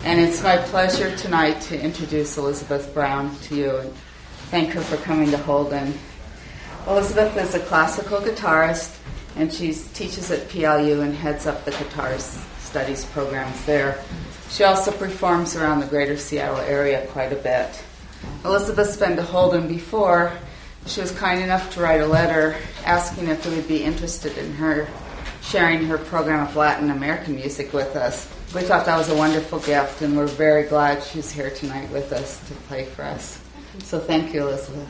And it's my pleasure tonight to introduce Elizabeth Brown to you and thank her for coming to Holden. Elizabeth is a classical guitarist, and she teaches at PLU and heads up the guitar studies programs there. She also performs around the greater Seattle area quite a bit. Elizabeth's been to Holden before. She was kind enough to write a letter asking if we would be interested in her sharing her program of Latin American music with us. We thought that was a wonderful gift, and we're very glad she's here tonight with us to play for us. So thank you, Elizabeth.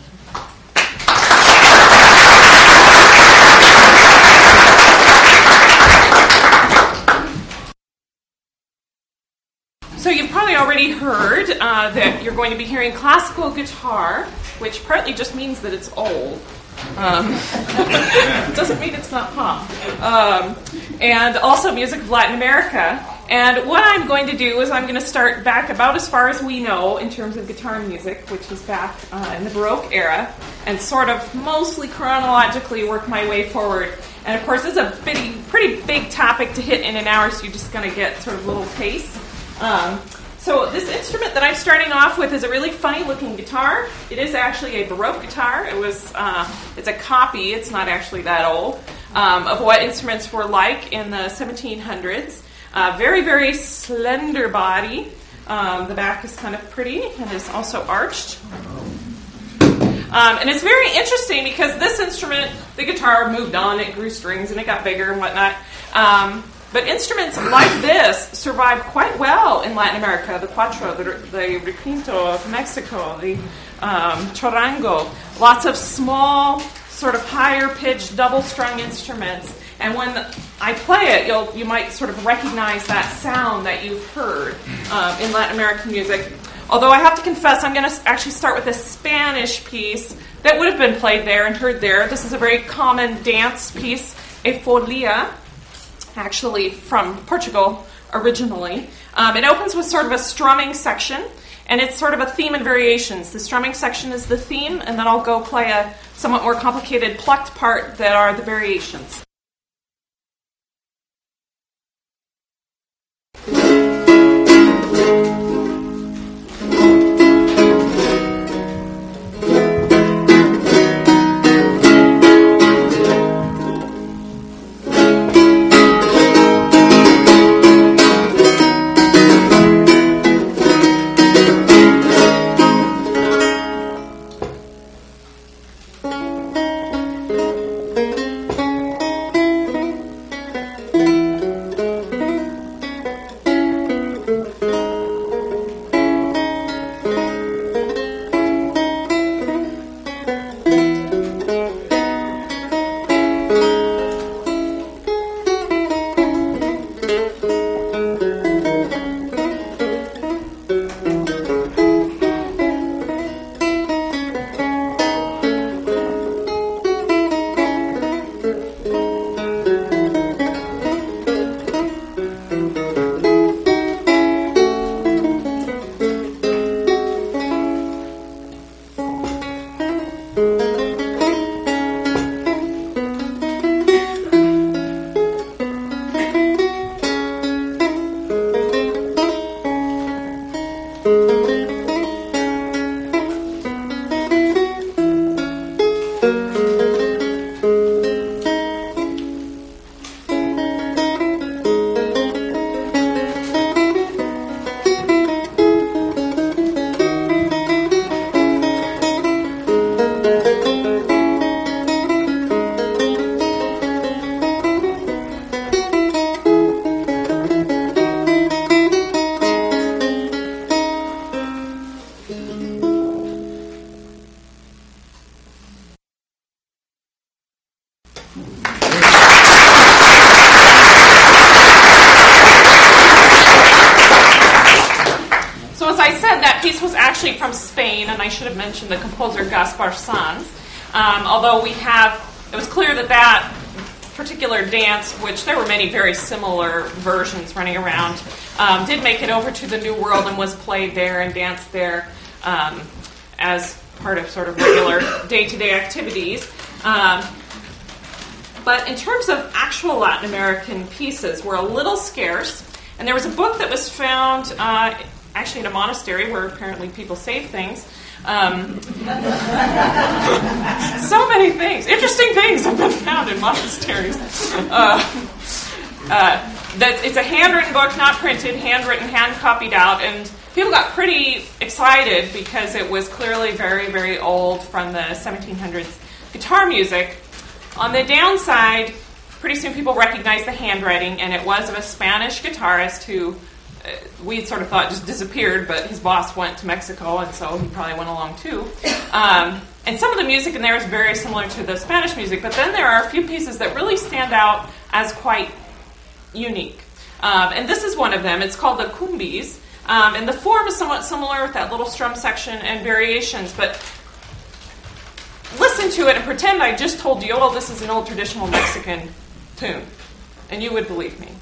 So you've probably already heard that you're going to be hearing classical guitar, which partly just means that it's old. Doesn't mean it's not pop. And also music of Latin America. And what I'm going to do is I'm going to start back about as far as we know in terms of guitar music, which is back in the Baroque era, and sort of mostly chronologically work my way forward. And of course, this is a pretty big topic to hit in an hour, so you're just going to get sort of a little taste. So this instrument that I'm starting off with is a really funny-looking guitar. It is actually a Baroque guitar. It's a copy. It's not actually that old of what instruments were like in the 1700s. Very, very slender body. The back is kind of pretty and is also arched. And it's very interesting because this instrument, the guitar, moved on. It grew strings and it got bigger and whatnot. But instruments like this survive quite well in Latin America. The cuatro, the requinto of Mexico, the charango. Lots of small, sort of higher-pitched, double-strung instruments. And when I play it, you might sort of recognize that sound that you've heard in Latin American music. Although I have to confess, I'm going to actually start with a Spanish piece that would have been played there and heard there. This is a very common dance piece, a folia, actually from Portugal originally. It opens with sort of a strumming section, and it's sort of a theme and variations. The strumming section is the theme, and then I'll go play a somewhat more complicated plucked part that are the variations. From Spain, and I should have mentioned the composer Gaspar Sanz. Although it was clear that particular dance, which there were many very similar versions running around, did make it over to the New World and was played there and danced there as part of sort of regular day-to-day activities. But in terms of actual Latin American pieces, we're a little scarce. And there was a book that was found actually in a monastery where apparently people save things. So many things, interesting things have been found in monasteries. It's a handwritten book, not printed, handwritten, hand-copied out, and people got pretty excited because it was clearly very, very old from the 1700s guitar music. On the downside, pretty soon people recognized the handwriting, and it was of a Spanish guitarist who we sort of thought just disappeared, but his boss went to Mexico, and so he probably went along too. And some of the music in there is very similar to the Spanish music, but then there are a few pieces that really stand out as quite unique. And this is one of them. It's called the Cumbis. And the form is somewhat similar with that little strum section and variations, but listen to it and pretend I just told you, oh, this is an old traditional Mexican tune, and you would believe me.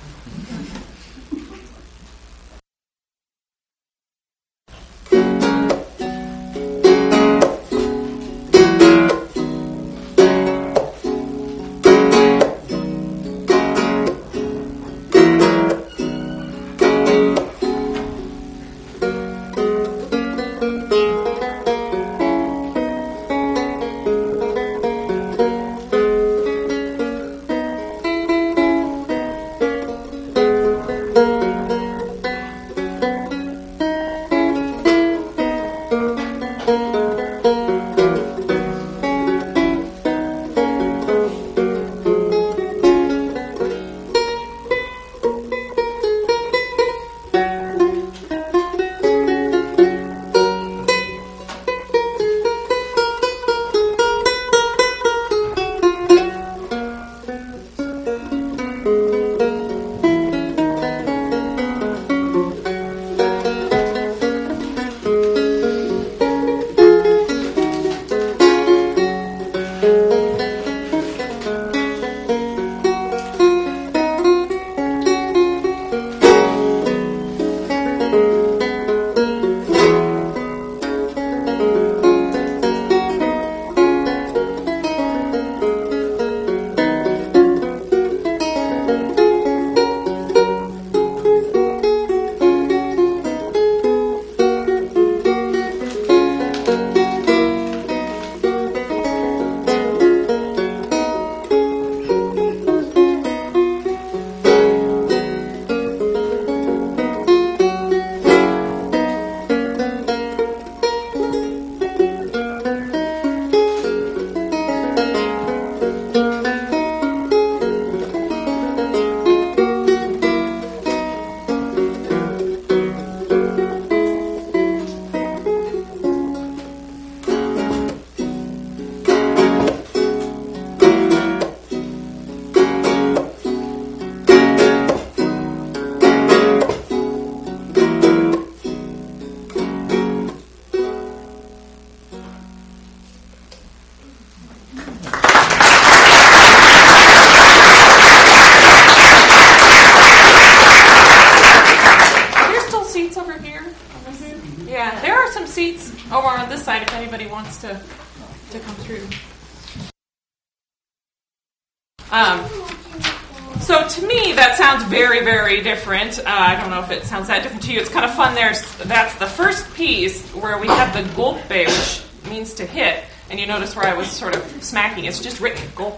So to me, that sounds very, very different. I don't know if it sounds that different to you. It's kind of fun. That's the first piece where we have the golpe, which means to hit. And you notice where I was sort of smacking. It's just written golpe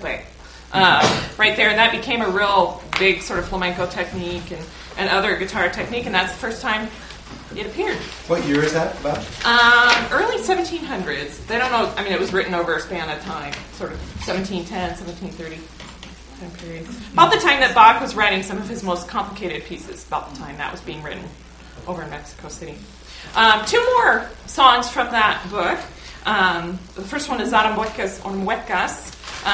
right there. And that became a real big sort of flamenco technique and other guitar technique. And that's the first time it appeared. What year is that about? Early 1700s. They don't know. I mean, it was written over a span of time, sort of 1710, 1730 time period. About the time that Bach was writing some of his most complicated pieces, about the time that was being written over in Mexico City. Two more songs from that book. The first one is Zarambuecas or Muecas,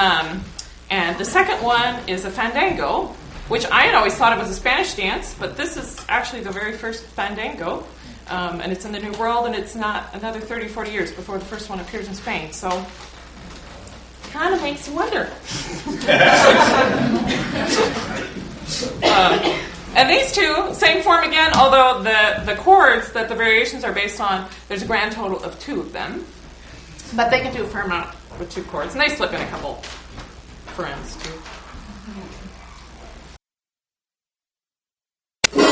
and the second one is a fandango, which I had always thought it was a Spanish dance, but this is actually the very first fandango, and it's in the New World, and it's not another 30, 40 years before the first one appears in Spain, so kind of makes you wonder. And these two, same form again, although the chords that the variations are based on, there's a grand total of 2 of them, but they can do a fair amount with 2 chords, and they slip in a couple friends too.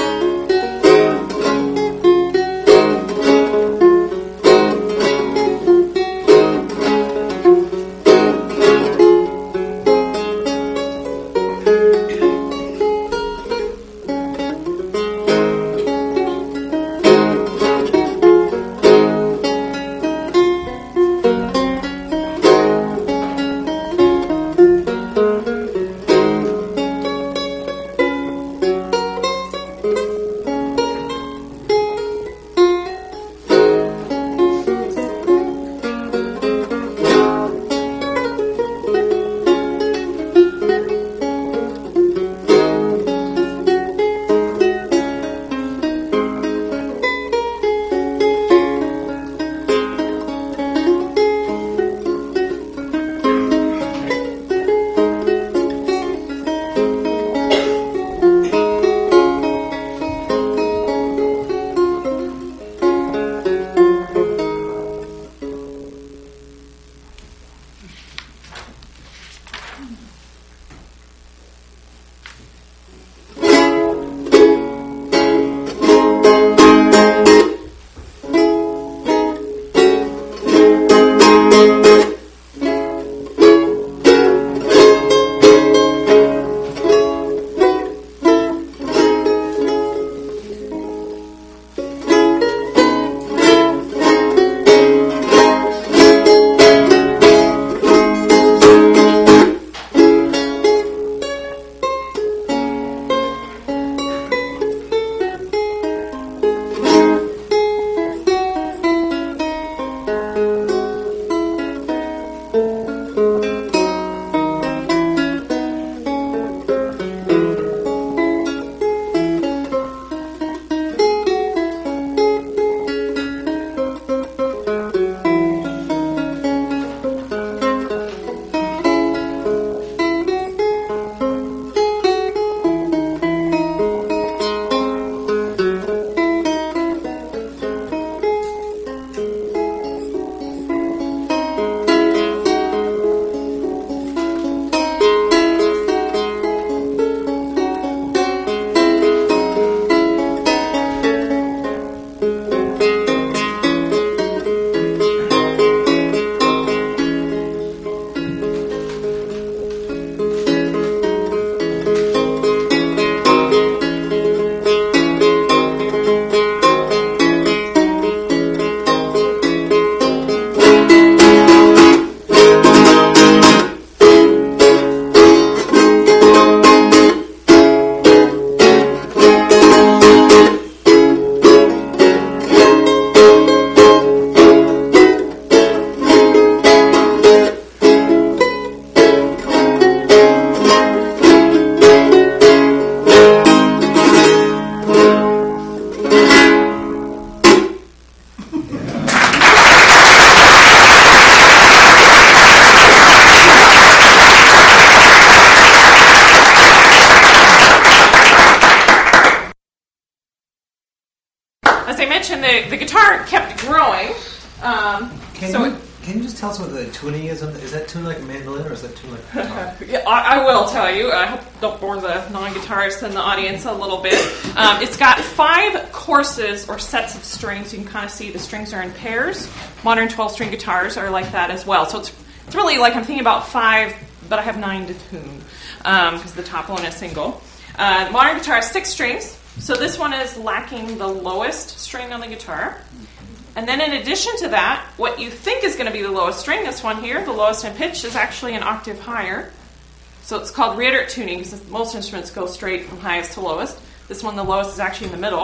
as I mentioned, the guitar kept growing. Can you just tell us what the tuning is? Is that tuned like a mandolin or is that tuned like a guitar? Yeah, I will tell you. I hope don't bore the non-guitarists in the audience a little bit. It's got 5 courses or sets of strings. You can kind of see the strings are in pairs. Modern 12-string guitars are like that as well. So it's really like I'm thinking about 5, but I have 9 to tune because the top one is single. Modern guitar has 6 strings. So this one is lacking the lowest string on the guitar. And then in addition to that, what you think is going to be the lowest string, this one here, the lowest in pitch, is actually an octave higher. So it's called reiterative tuning because most instruments go straight from highest to lowest. This one, the lowest, is actually in the middle.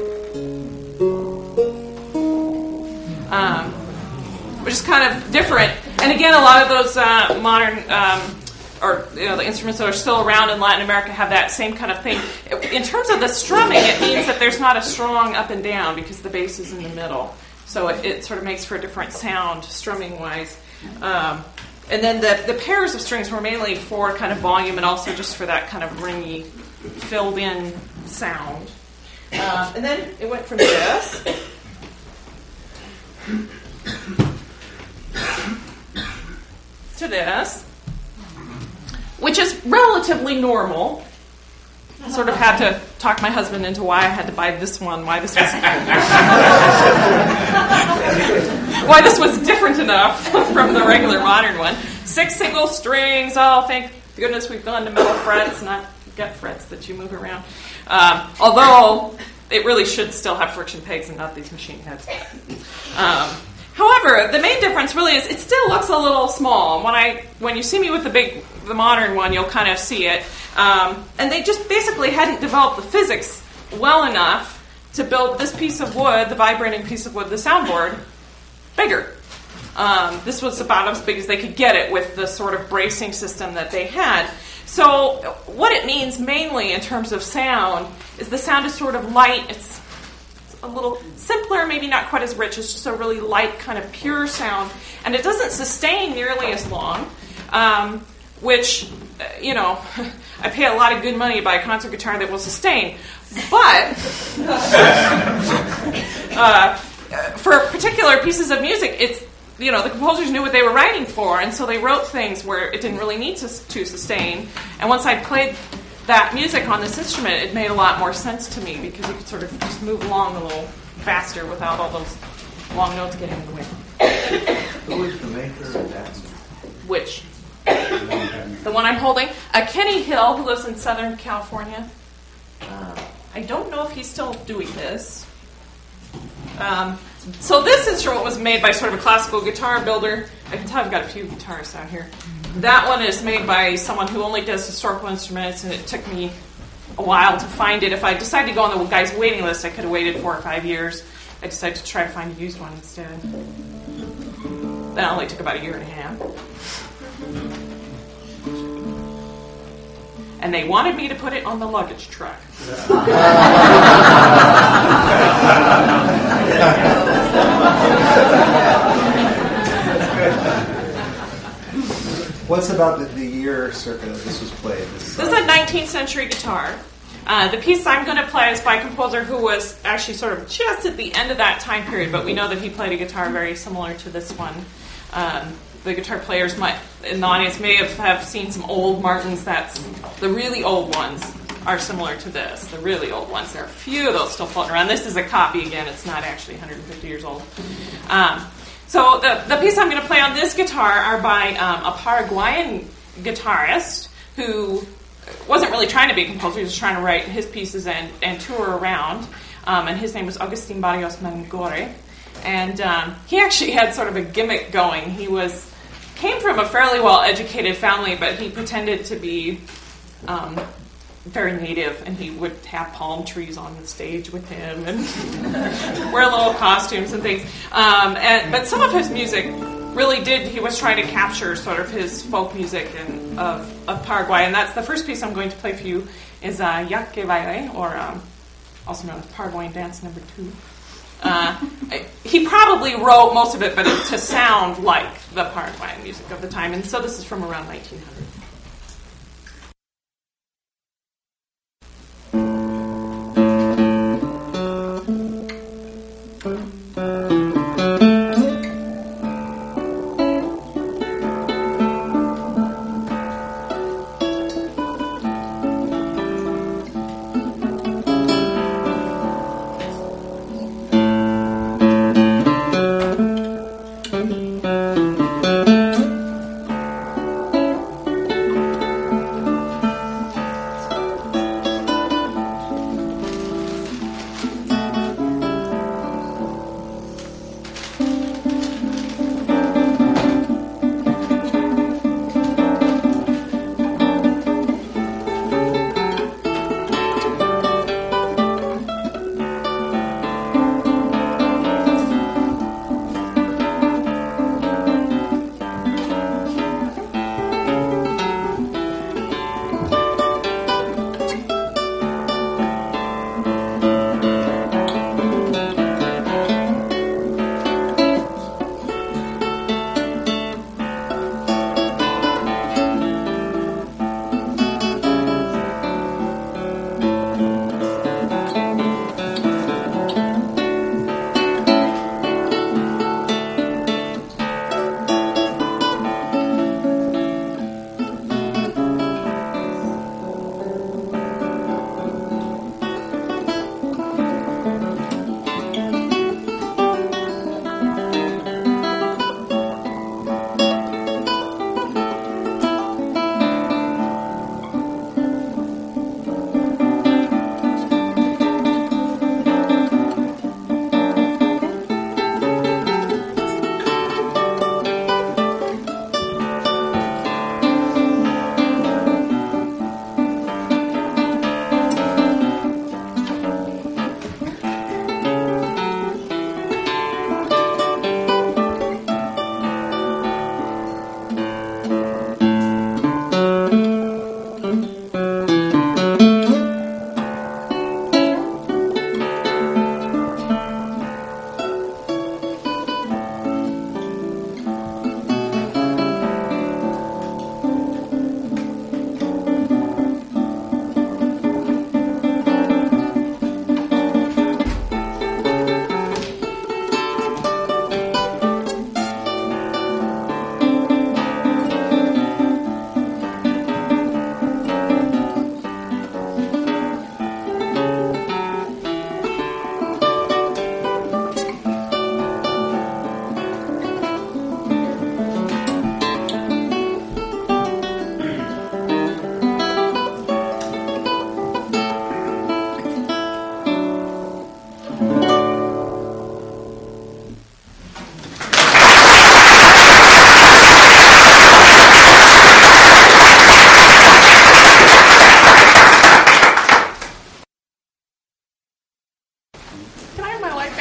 Which is kind of different. And again, a lot of those modern the instruments that are still around in Latin America have that same kind of thing. In terms of the strumming, it means that there's not a strong up and down because the bass is in the middle. So it sort of makes for a different sound, strumming-wise. And then the pairs of strings were mainly for kind of volume and also just for that kind of ringy, filled-in sound. And then it went from this to this, which is relatively normal. Sort of had to talk my husband into why I had to buy this one, why this was different enough from the regular modern one. 6 single strings. Oh, thank goodness we've gone to metal frets, not gut frets that you move around. Although it really should still have friction pegs and not these machine heads. However, the main difference really is it still looks a little small. When you see me with the modern one, you'll kind of see it. And they just basically hadn't developed the physics well enough to build this piece of wood, the vibrating piece of wood, the soundboard, bigger. This was about as big as they could get it with the sort of bracing system that they had. So what it means mainly in terms of sound is the sound is sort of light. It's a little simpler, maybe not quite as rich. It's just a really light kind of pure sound. And it doesn't sustain nearly as long, which, I pay a lot of good money to buy a concert guitar that will sustain. But for particular pieces of music, it's, the composers knew what they were writing for, and so they wrote things where it didn't really need to sustain. And once I played that music on this instrument, it made a lot more sense to me because you could sort of just move along a little faster without all those long notes getting in the way. Who is the maker of that? Which? The one I'm holding? Kenny Hill, who lives in Southern California. I don't know if he's still doing this. So this instrument was made by sort of a classical guitar builder. I can tell I've got a few guitarists out here. That one is made by someone who only does historical instruments, and it took me a while to find it. If I decided to go on the guy's waiting list, I could have waited 4 or 5 years. I decided to try to find a used one instead. That only took about 1.5 years. And they wanted me to put it on the luggage truck. What's about the year circa that this was played? This is a 19th century guitar. The piece I'm going to play is by a composer who was actually sort of just at the end of that time period, but we know that he played a guitar very similar to this one. The guitar players in the audience may have seen some old Martins. The really old ones are similar to this. The really old ones. There are a few of those still floating around. This is a copy again. It's not actually 150 years old. So the piece I'm going to play on this guitar are by a Paraguayan guitarist who wasn't really trying to be a composer. He was trying to write his pieces and tour around. And his name was Agustin Barrios Mangore. And he actually had sort of a gimmick going. He came from a fairly well-educated family, but he pretended to be very native, and he would have palm trees on the stage with him and wear little costumes and things. But some of his music really he was trying to capture sort of his folk music of Paraguay, and that's the first piece I'm going to play for you is Yak que Baile, or also known as Paraguayan Dance No. 2. He probably wrote most of it, but to sound like the Paraguayan music of the time. And so this is from around 1900.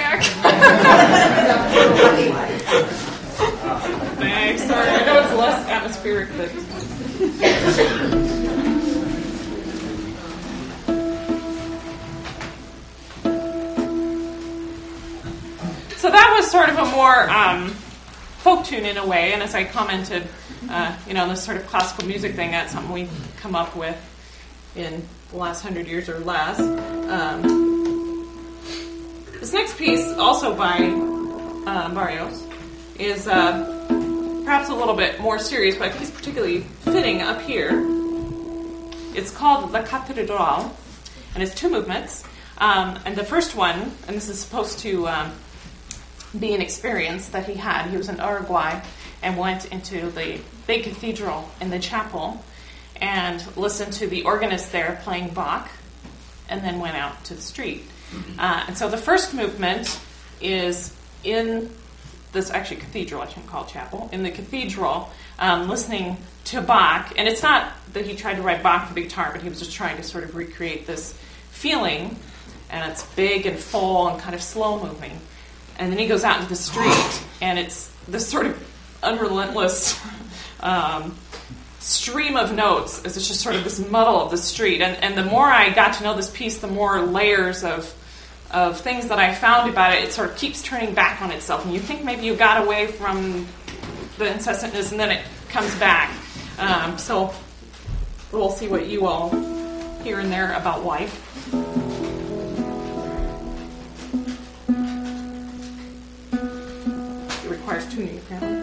back. Thanks. Sorry, I know it's less atmospheric, but. So that was sort of a more folk tune in a way, and as I commented, this sort of classical music thing, that's something we've come up with in the last 100 years or less. This next piece, also by Barrios, is perhaps a little bit more serious, but he's particularly fitting up here. It's called La Catedral, and it's 2 movements. And the first one, and this is supposed to be an experience that he had. He was in Uruguay and went into the big cathedral in the chapel and listened to the organist there playing Bach, and then went out to the street. And so the first movement is in this actually cathedral, I shouldn't call it chapel, in the cathedral, listening to Bach. And it's not that he tried to write Bach for the guitar, but he was just trying to sort of recreate this feeling. And it's big and full and kind of slow moving. And then he goes out into the street, and it's this sort of unrelentless stream of notes. It's just sort of this muddle of the street. And the more I got to know this piece, the more layers of things that I found about it. It sort of keeps turning back on itself. And you think maybe you got away from the incessantness, and then it comes back. So we'll see what you all hear in there about life. Requires tuning apparently.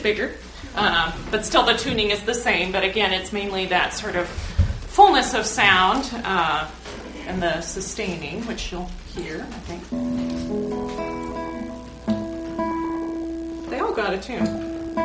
bit bigger, but still the tuning is the same. But again, it's mainly that sort of fullness of sound and the sustaining, which you'll hear, I think. They all got a tune.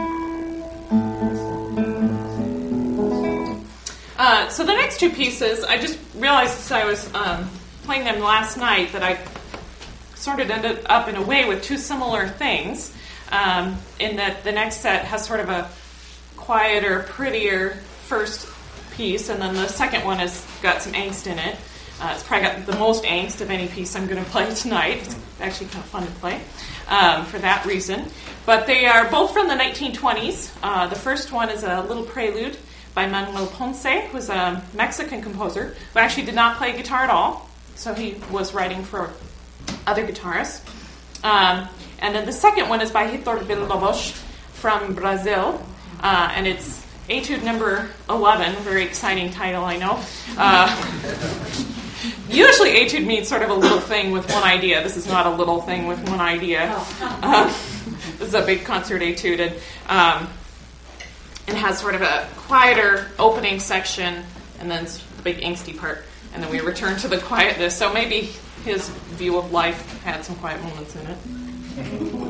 So the next two pieces, I just realized as I was playing them last night that I sort of ended up in a way with two similar things, in that the next set has sort of a quieter, prettier first piece, and then the second one has got some angst in it. It's probably got the most angst of any piece I'm going to play tonight. It's actually kind of fun to play for that reason. But they are both from the 1920s. The first one is a little prelude by Manuel Ponce, who's a Mexican composer who actually did not play guitar at all. So he was writing for other guitarists. And then the second one is by Heitor Villa-Lobos from Brazil. And it's Etude number 11, very exciting title, I know. Usually etude means sort of a little thing with one idea. This is not a little thing with one idea. This is a big concert etude, and it has sort of a quieter opening section, and then the big angsty part, and then we return to the quietness. So maybe his view of life had some quiet moments in it.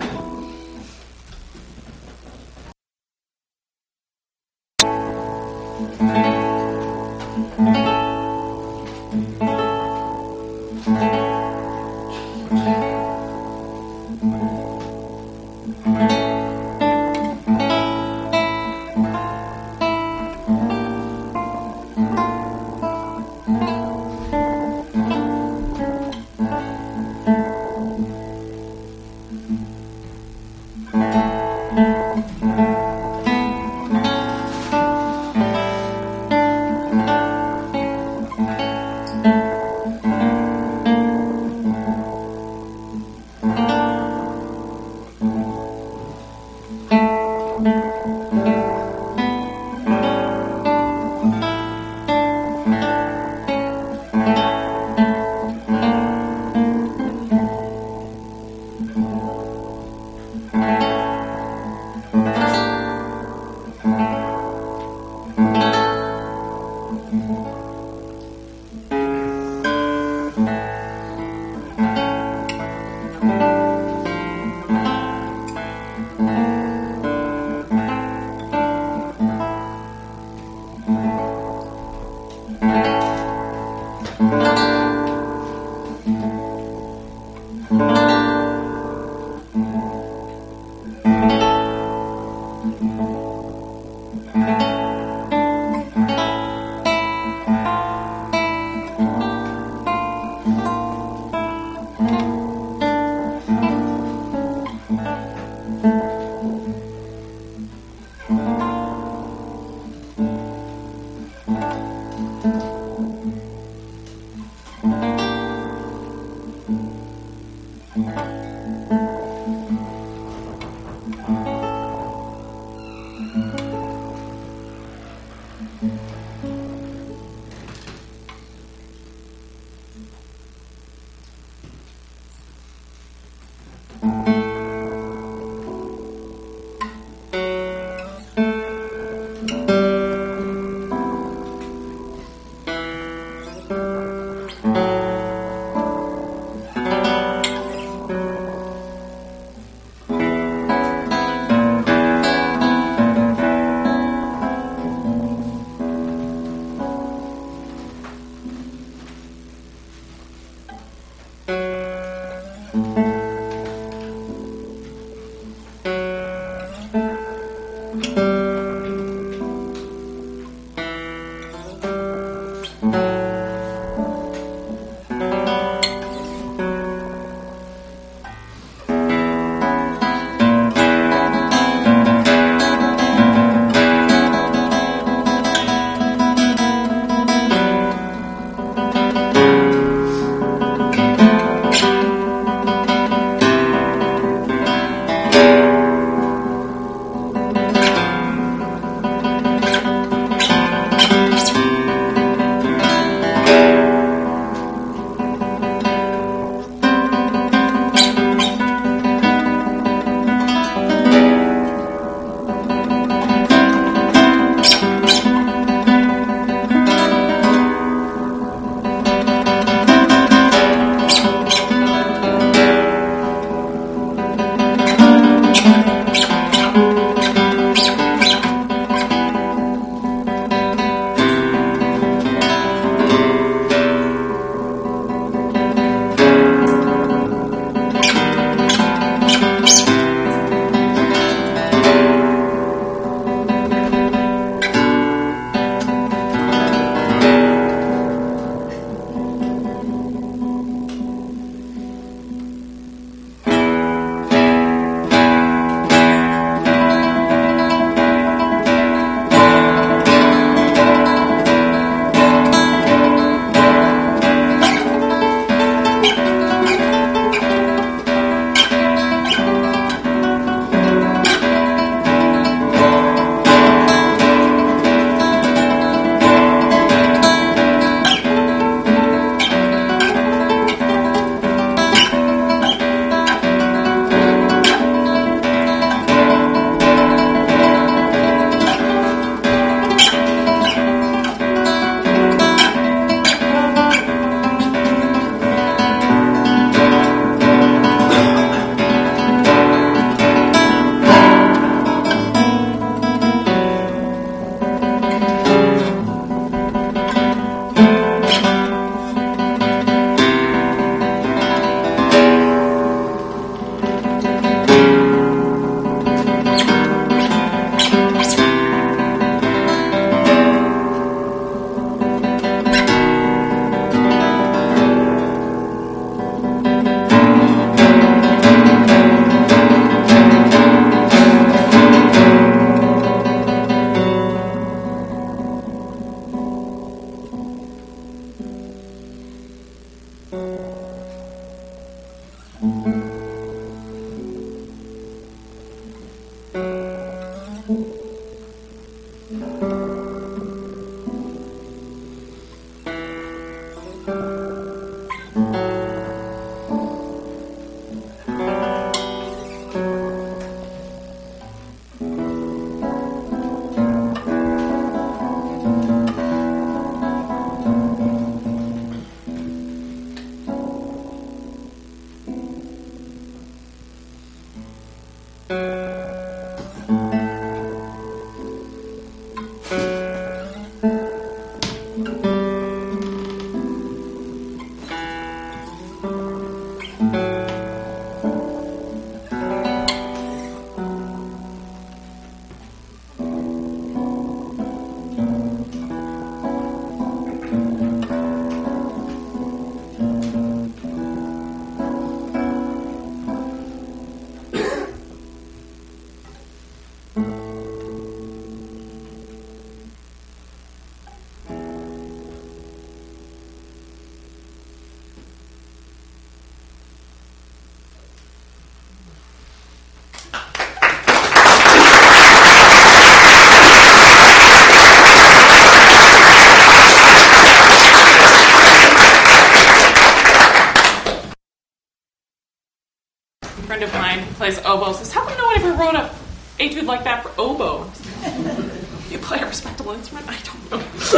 plays oboe, says, "How come no one ever wrote a etude like that for oboe?" You play a respectable instrument? I don't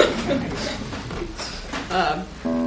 know.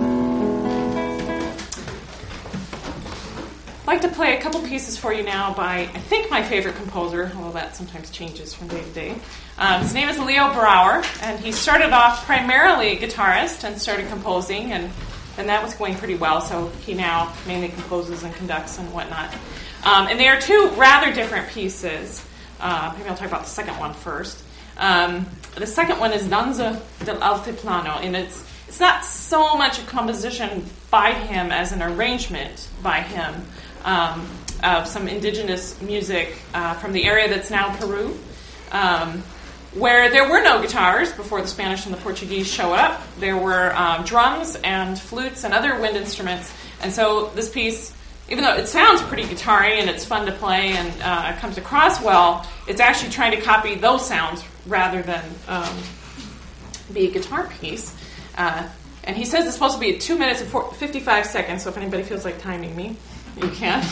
I'd like to play a couple pieces for you now by, I think, my favorite composer, although that sometimes changes from day to day. His name is Leo Brouwer, and he started off primarily a guitarist and started composing, and that was going pretty well, so he now mainly composes and conducts and whatnot. And they are two rather different pieces. Maybe I'll talk about the second one first. The second one is Danza dell'Altiplano, and it's not so much a composition by him as an arrangement by him of some indigenous music from the area that's now Peru, where there were no guitars before the Spanish and the Portuguese showed up. There were drums and flutes and other wind instruments, and so this piece, even though it sounds pretty guitar-y and it's fun to play and it comes across well, it's actually trying to copy those sounds rather than be a guitar piece. And he says it's supposed to be 2 minutes and 55 seconds, so if anybody feels like timing me, you can.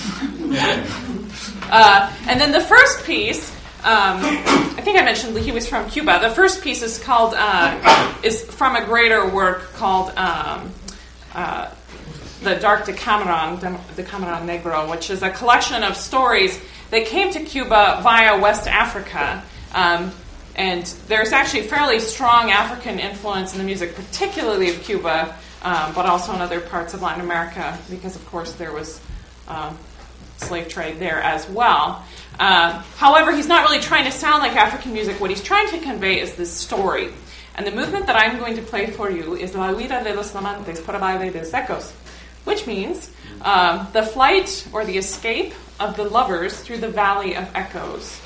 And then the first piece, I think I mentioned he was from Cuba. The first piece is called, is from a greater work called The Dark Decameron Negro, which is a collection of stories that came to Cuba via West Africa. And there's actually fairly strong African influence in the music, particularly of Cuba, but also in other parts of Latin America, because, of course, there was slave trade there as well. However, he's not really trying to sound like African music. What he's trying to convey is this story. And the movement that I'm going to play for you is La Huida de los Amantes por baile de secos, which means the flight or the escape of the lovers through the Valley of Echoes.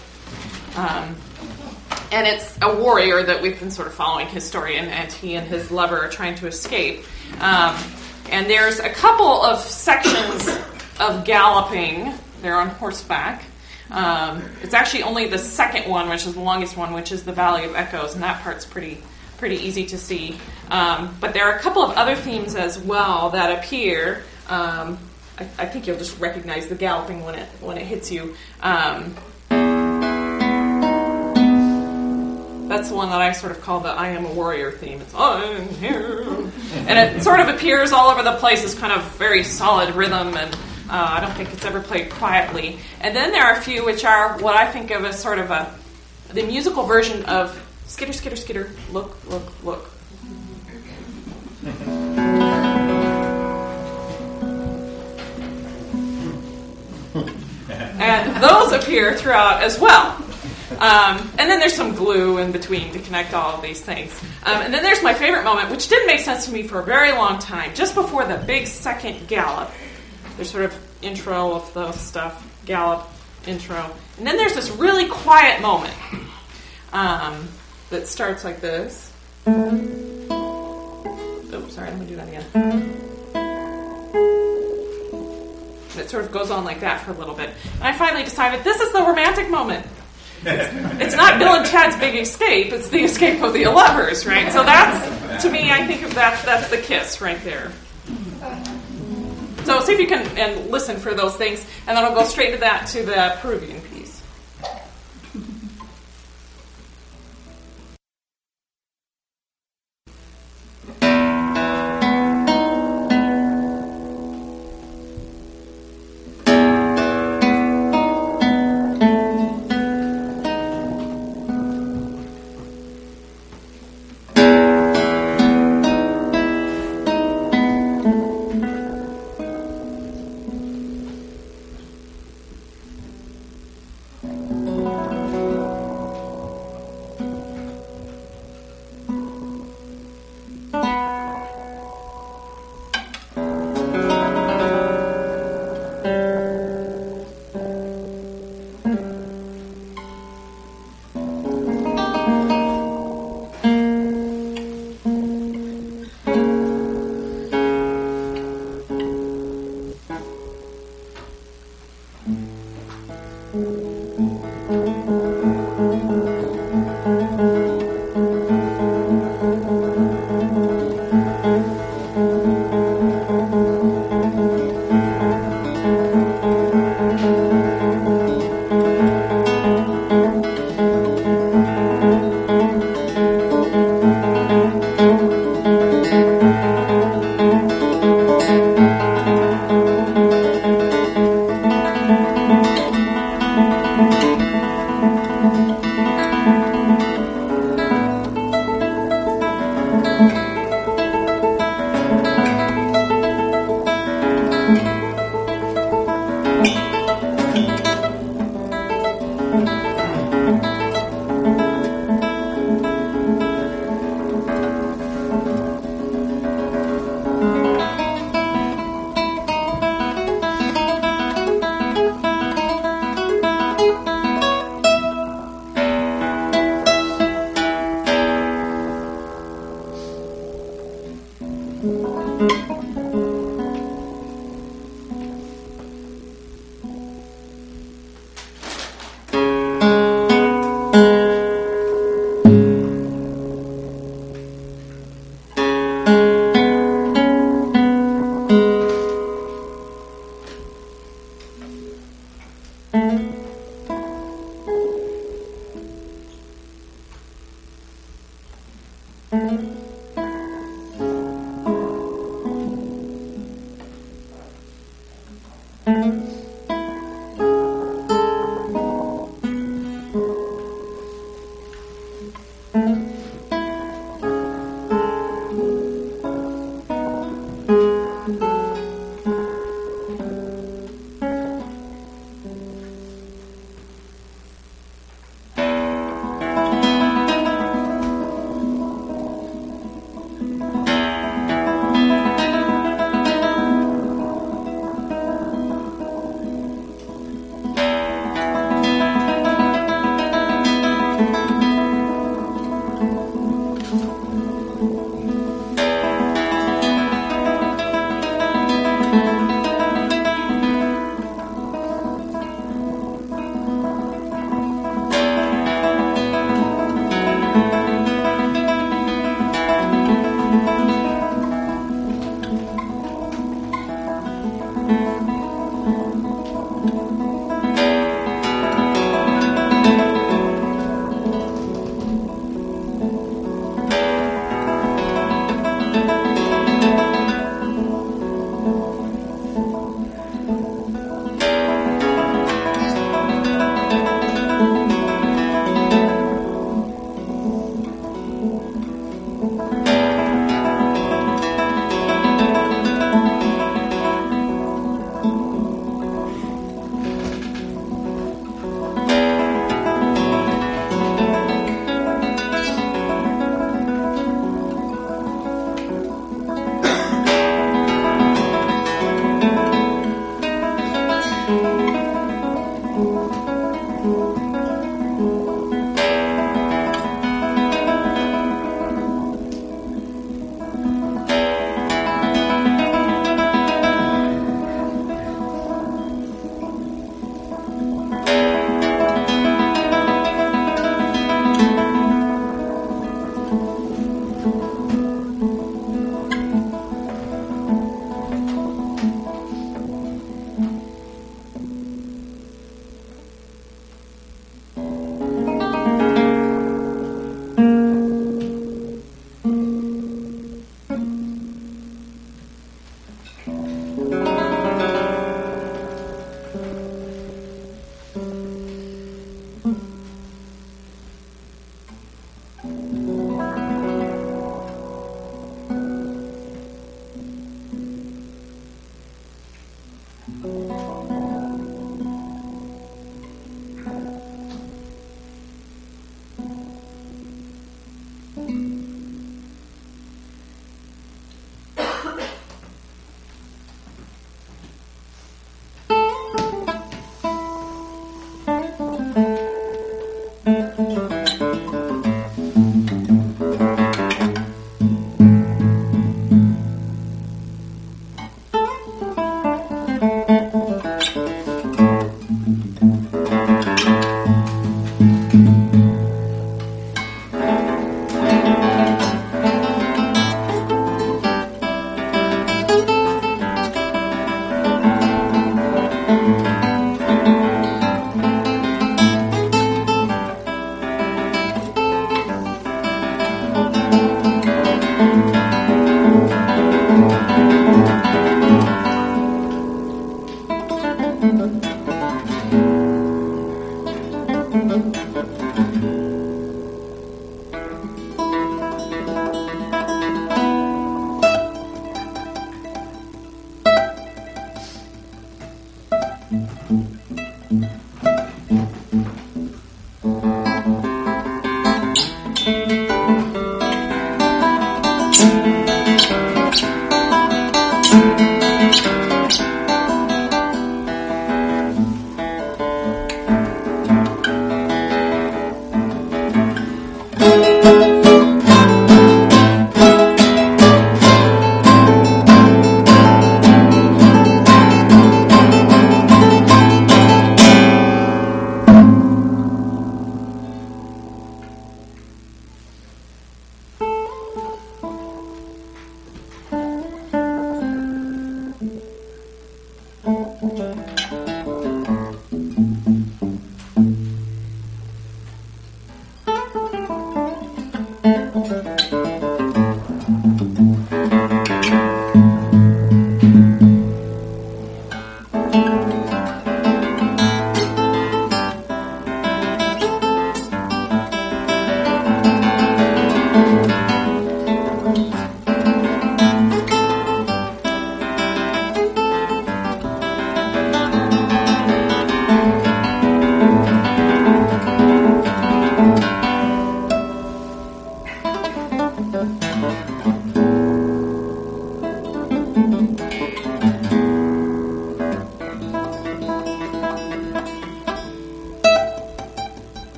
And it's a warrior that we've been sort of following his story, and he and his lover are trying to escape. And there's a couple of sections of galloping. They're on horseback. It's actually only the second one, which is the longest one, which is the Valley of Echoes, and that part's pretty easy to see. But there are a couple of other themes as well that appear. I think you'll just recognize the galloping when it hits you. That's the one that I sort of call the I Am a Warrior theme. It's I'm here. And it sort of appears all over the place as kind of very solid rhythm, and I don't think it's ever played quietly. And then there are a few which are what I think of as sort of the musical version of skitter, skitter, skitter, look, look, look. And those appear throughout as well. And then there's some glue in between to connect all of these things. And then there's my favorite moment, which didn't make sense to me for a very long time. Just before the big second gallop, there's sort of intro of the stuff, gallop, intro. And then there's this really quiet moment that starts like this. Oh, sorry, let me do that again. And it sort of goes on like that for a little bit. And I finally decided this is the romantic moment. It's not Bill and Ted's big escape, it's the escape of the lovers, right? So that's, to me, I think of that's the kiss right there. So see if you can and listen for those things, and then I'll go straight to the Peruvian piece.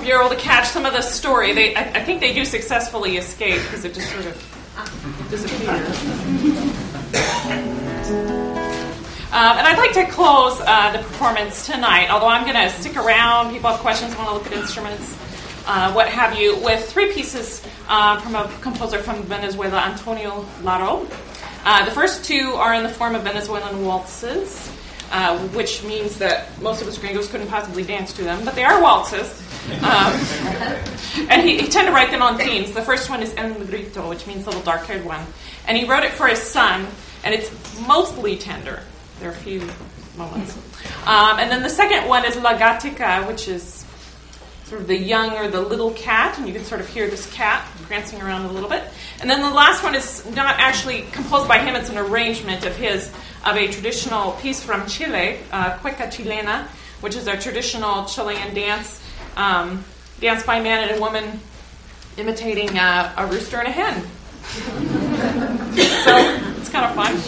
you're able to catch some of the story. I think they do successfully escape because it just sort of disappears. And I'd like to close the performance tonight, although I'm going to stick around. People have questions, want to look at instruments, what have you, with 3 pieces from a composer from Venezuela, Antonio Laro. The first 2 are in the form of Venezuelan waltzes, which means that most of us gringos couldn't possibly dance to them, but they are waltzes. And he tended to write them on themes. The first one is El Negrito, which means little dark-haired one. And he wrote it for his son, and it's mostly tender. There are a few moments. And then the second one is La Gatica, which is sort of the young or the little cat, and you can sort of hear this cat prancing around a little bit. And then the last one is not actually composed by him, it's an arrangement of his, of a traditional piece from Chile, Cueca Chilena, which is a traditional Chilean dance, danced by a man and a woman imitating a rooster and a hen. So it's kind of fun.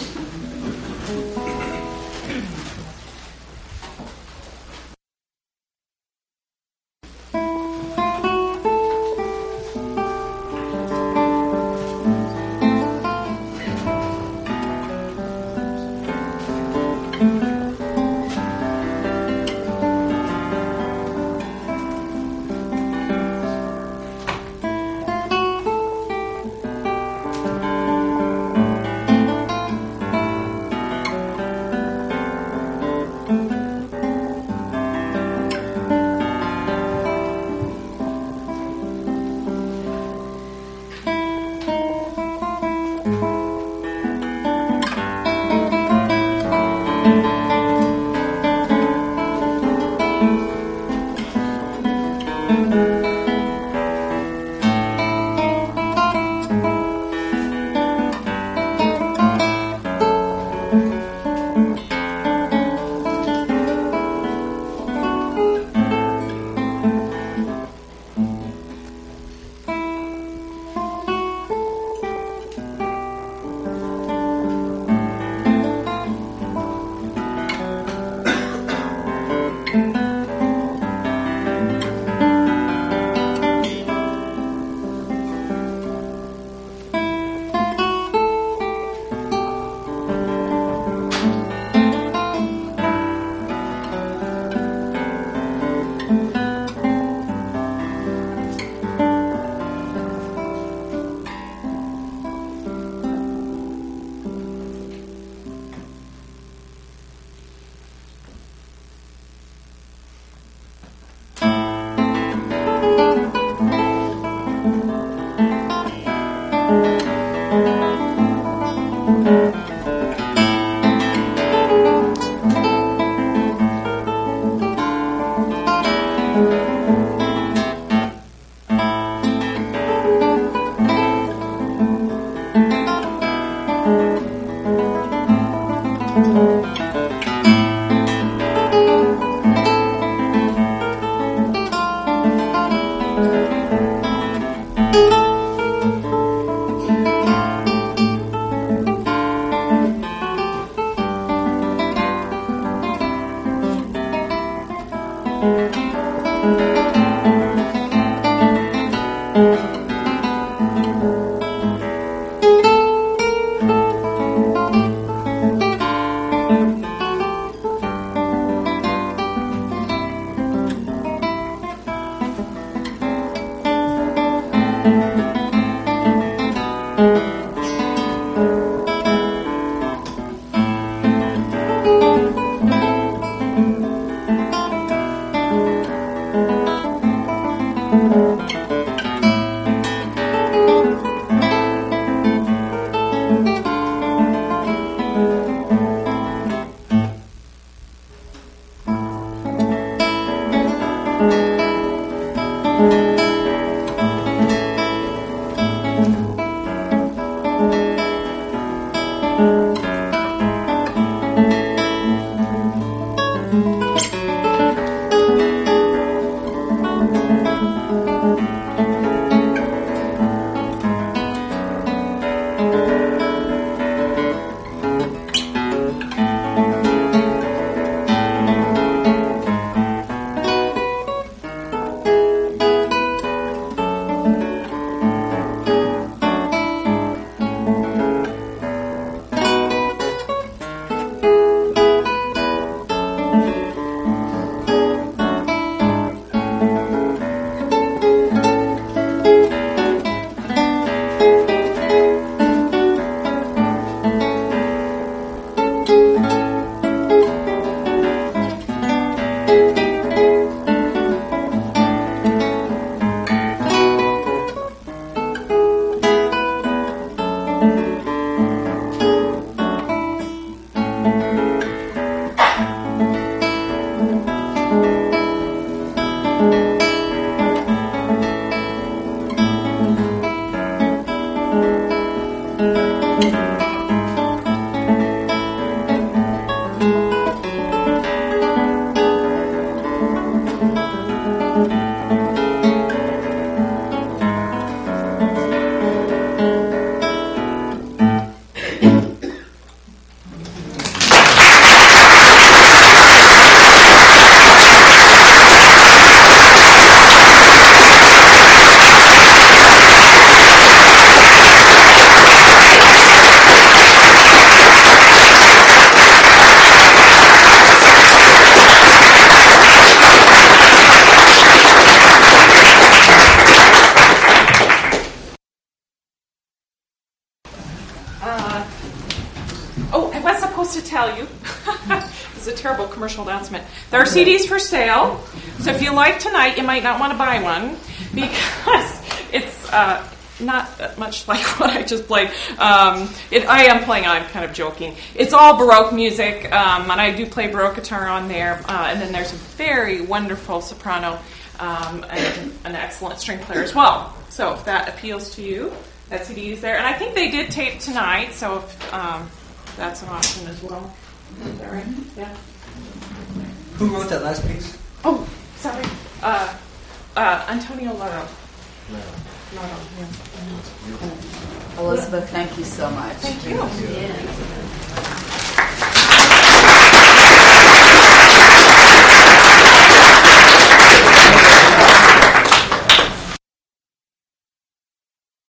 To tell you, this is a terrible commercial announcement. There are CDs for sale, so if you like tonight, you might not want to buy one because it's not much like what I just played. I am playing. I'm kind of joking. It's all Baroque music, and I do play Baroque guitar on there. And then there's a very wonderful soprano and an excellent string player as well. So if that appeals to you, that CD is there. And I think they did tape tonight, so if that's an option as well. Is that right? Yeah. Who wrote that last piece? Oh, sorry. Antonio Laro. Laro, yeah. Elizabeth, thank you so much. Thank you. Yeah.